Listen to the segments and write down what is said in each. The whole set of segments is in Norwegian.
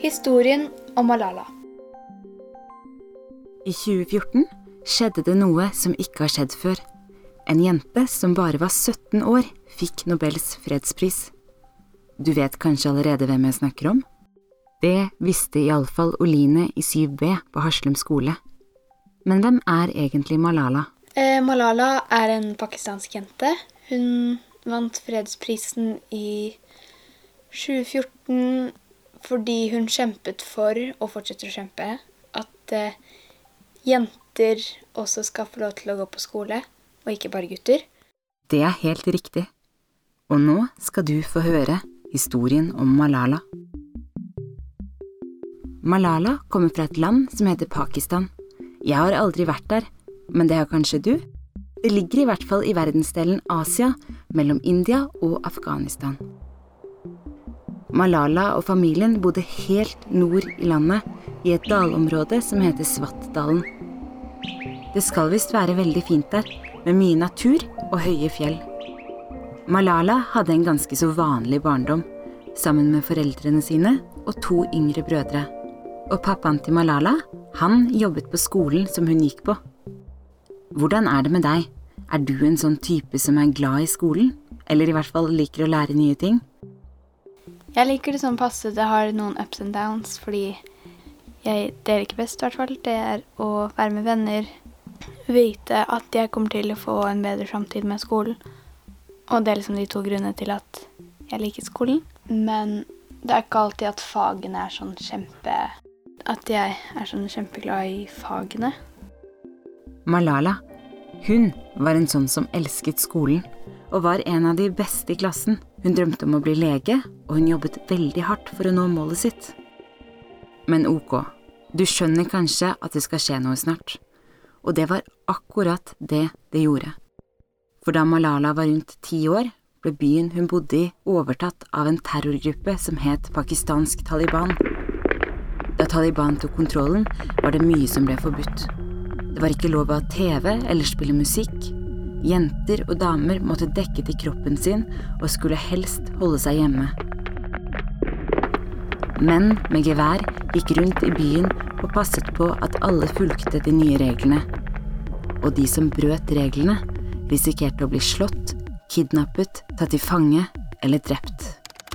Historien om Malala. I 2014 skjedde det noe som ikke har skjedd før. En jente som bare var 17 år fikk Nobels fredspris. Du vet kanskje allerede hvem jeg snakker om? Det visste i alle fall Oline i 7B på Haslum skole. Men hvem er egentlig Malala? Malala er en pakistansk jente. Hun vant fredsprisen i 2014 fordi hun kjempet for, og fortsetter å kjempe, at jenter også skal få lov til å gå på skole, og ikke bare gutter. Det er helt riktig. Og nå skal du få høre historien om Malala. Malala kommer fra et land som heter Pakistan. Jeg har aldri vært der, men det har kanskje du? Det ligger i hvert fall i verdensdelen Asia, mellom India og Afghanistan. Malala og familien bodde helt nord i landet, i et dalområde som heter Swattdalen. Det skal visst være veldig fint der, med mye natur og høye fjell. Malala hadde en ganske så vanlig barndom, sammen med foreldrene sine og 2 yngre brødre. Og pappaen til Malala, han jobbet på skolen som hun gikk på. Hvordan er det med deg? Er du en sånn type som er glad i skolen? Eller i hvert fall liker å lære nye ting? Jeg liker det sånn passe, det har noen ups and downs, fordi det er ikke best i hvert fall. Det er å være med venner, vite at jeg kommer til å få en bedre fremtid med skolen. Og det er liksom de 2 grunnene til at jeg liker skolen. Men det er ikke alltid at fagene er sånn at jeg er sånn kjempeglad i fagene. Malala, hun var en sånn som elsket skolen, og var en av de beste i klassen. Hun drømte om å bli lege, og hun jobbet veldig hardt for å nå målet sitt. Men ok, du skjønner kanskje at det skal skje noe snart. Og det var akkurat det gjorde. For da Malala var rundt 10 år, ble byen hun bodde i overtatt av en terrorgruppe som het pakistansk Taliban. Da Taliban tok kontrollen, var det mye som ble forbudt. Det var ikke lov å ha TV eller spille musikk. Jenter og damer måtte dekke til kroppen sin og skulle helst holde seg hjemme. Menn med gevær gikk rundt i byen og passet på at alle fulgte de nye reglene. Og de som brøt reglene, risikerte å bli slått, kidnappet, tatt til fange eller drept.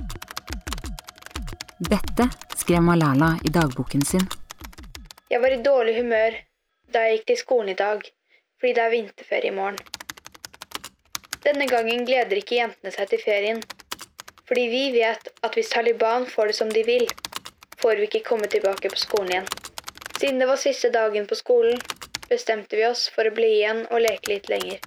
Dette skrev Malala i dagboken sin. Jeg var i dårlig humør da jeg gikk til skolen i dag, fordi det er vinterferie i morgen. Denne gangen gleder ikke jentene seg til ferien, fordi vi vet at hvis Taliban får det som de vil, får vi ikke komme tilbake på skolen igjen. Siden det var siste dagen på skolen, bestemte vi oss for å bli igjen og leke litt lenger.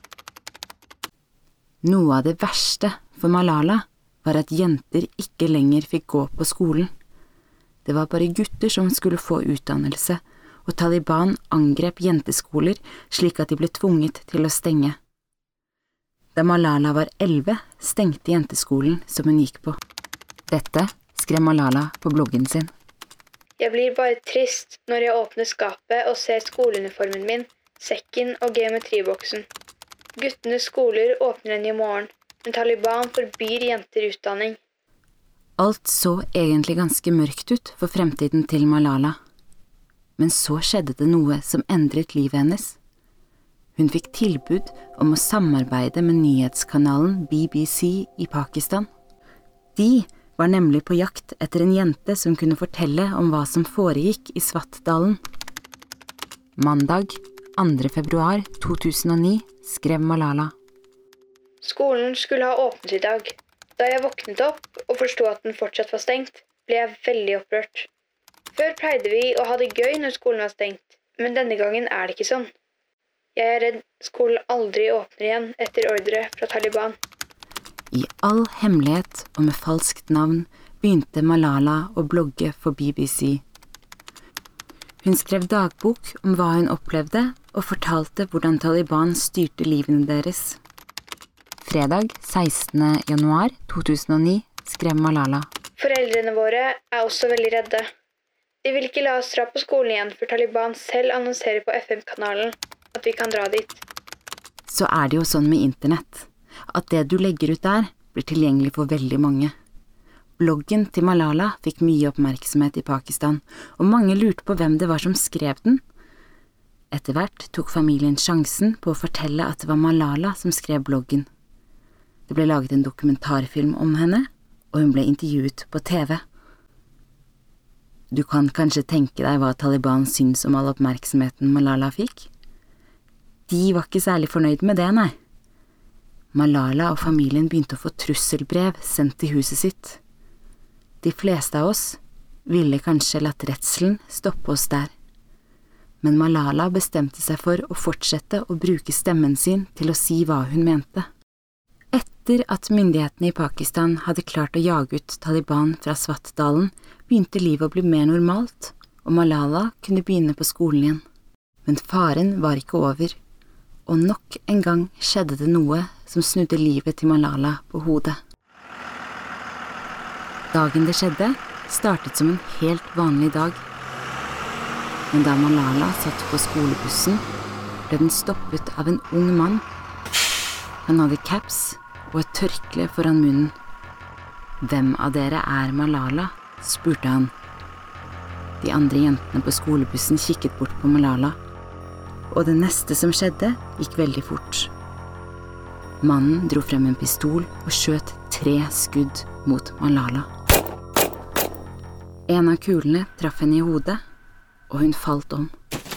Noe av det verste for Malala var at jenter ikke lenger fikk gå på skolen. Det var bare gutter som skulle få utdannelse, og Taliban angrep jenteskoler slik at de ble tvunget til å stenge. Da Malala var 11, stengte jenteskolen som hun gikk på. Dette skrev Malala på bloggen sin. Jeg blir bare trist når jeg åpner skapet og ser skoleuniformen min, sekken og geometriboksen. Guttenes skoler åpner den i morgen, men Taliban forbyr jenter utdanning. Alt så egentlig ganske mørkt ut for fremtiden til Malala. Men så skjedde det noe som endret livet hennes. Hun fikk tilbud om å samarbeide med nyhetskanalen BBC i Pakistan. De var nemlig på jakt etter en jente som kunne fortelle om hva som foregikk i Swattdalen. Mandag 2. februar 2009 skrev Malala. Skolen skulle ha åpnet i dag. Da jeg våknet opp og forstod at den fortsatt var stengt, ble jeg veldig opprørt. Før pleide vi å ha det gøy når skolen var stengt, men denne gangen er det ikke sånn. Jeg er redd skolen aldri åpner igjen etter ordre fra Taliban. I all hemmelighet og med falskt navn begynte Malala å blogge for BBC. Hun skrev dagbok om hva hun opplevde og fortalte hvordan Taliban styrte livene deres. Fredag 16. januar 2009 skrev Malala. Foreldrene våre er også veldig redde. De vil ikke la oss dra på skolen igjen før Taliban selv annonserer på FM-kanalen at vi kan dra dit. Så er det jo sånn med internett, at det du legger ut der blir tilgjengelig for veldig mange. Bloggen til Malala fikk mye oppmerksomhet i Pakistan, og mange lurte på hvem det var som skrev den. Etter hvert tok familien sjansen på å fortelle at det var Malala som skrev bloggen. Det ble laget en dokumentarfilm om henne, og hun ble intervjuet på TV. Du kan kanskje tenke deg hva Taliban syns om all oppmerksomheten Malala fikk? De var ikke særlig fornøyd med det, nei. Malala og familien begynte å få trusselbrev sendt til huset sitt. De fleste av oss ville kanskje latt redselen stoppe oss der. Men Malala bestemte seg for å fortsette å bruke stemmen sin til å si hva hun mente. Etter at myndighetene i Pakistan hadde klart å jage ut Taliban fra Swat-dalen, begynte livet å bli mer normalt, og Malala kunne begynne på skolen igjen. Men faren var ikke over, og nok en gang skjedde det noe som snudde livet til Malala på hodet. Dagen det skjedde, startet som en helt vanlig dag. Men da Malala satt på skolebussen, ble den stoppet av en ung mann. Han hadde caps og et tørkle foran munnen. «Hvem av dere er Malala?» spurte han. De andre jentene på skolebussen kikket bort på Malala, og det neste som skjedde gikk veldig fort. Mannen dro frem en pistol og skjøt 3 skudd mot Malala. En av kulene traff henne i hodet, og hun falt om.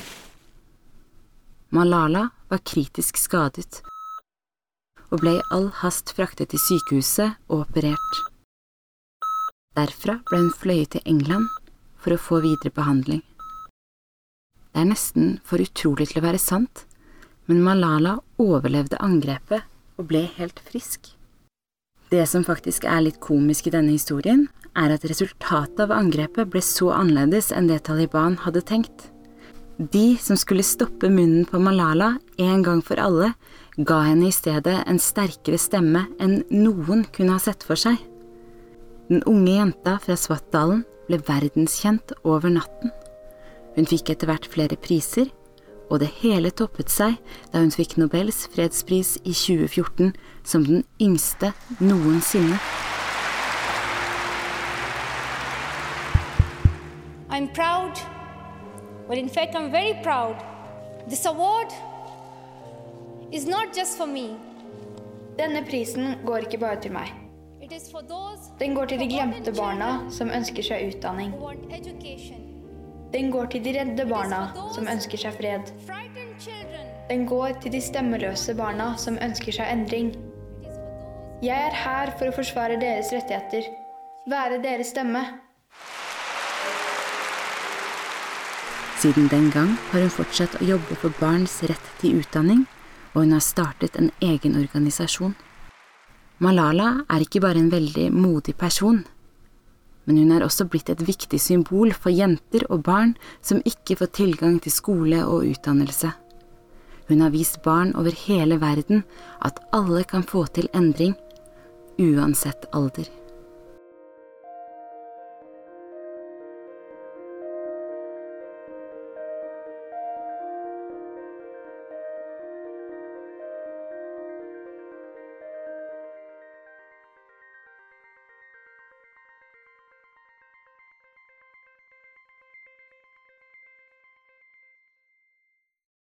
Malala var kritisk skadet, og ble i all hast fraktet til sykehuset og operert. Derfra ble hun fløyet til England for å få videre behandling. Det er nesten for utrolig til å være sant, men Malala overlevde angrepet og ble helt frisk. Det som faktisk er litt komisk i denne historien, er at resultatet av angrepet ble så annerledes enn det Taliban hadde tenkt. De som skulle stoppe munnen på Malala en gang for alle, ga henne i stedet en sterkere stemme enn noen kunne ha sett for seg. Den unge jenta fra Swat-dalen ble verdenskjent over natten. Hun fikk etter hvert flere priser, og det hele toppet seg da hun fikk Nobels fredspris i 2014 som den yngste noensinne. I'm proud, but in fact I'm very proud. This award is not just for me. Denne prisen går ikke bare til meg. It is for those Den går til de glemte barna som ønsker seg utdanning. who want education. Den går til de redde barna som ønsker seg fred. Frightened children. Den går til de stemmeløse barna som ønsker seg endring. It is for those Jeg er her for å forsvare deres rettigheter. Være deres stemme. Siden den gang har hun fortsatt å jobbe for barns rett til utdanning, og hun har startet en egen organisasjon. Malala er ikke bare en veldig modig person, men hun er også blitt et viktig symbol for jenter og barn som ikke får tilgang til skole og utdannelse. Hun har vist barn over hele verden at alle kan få til endring, uansett alder.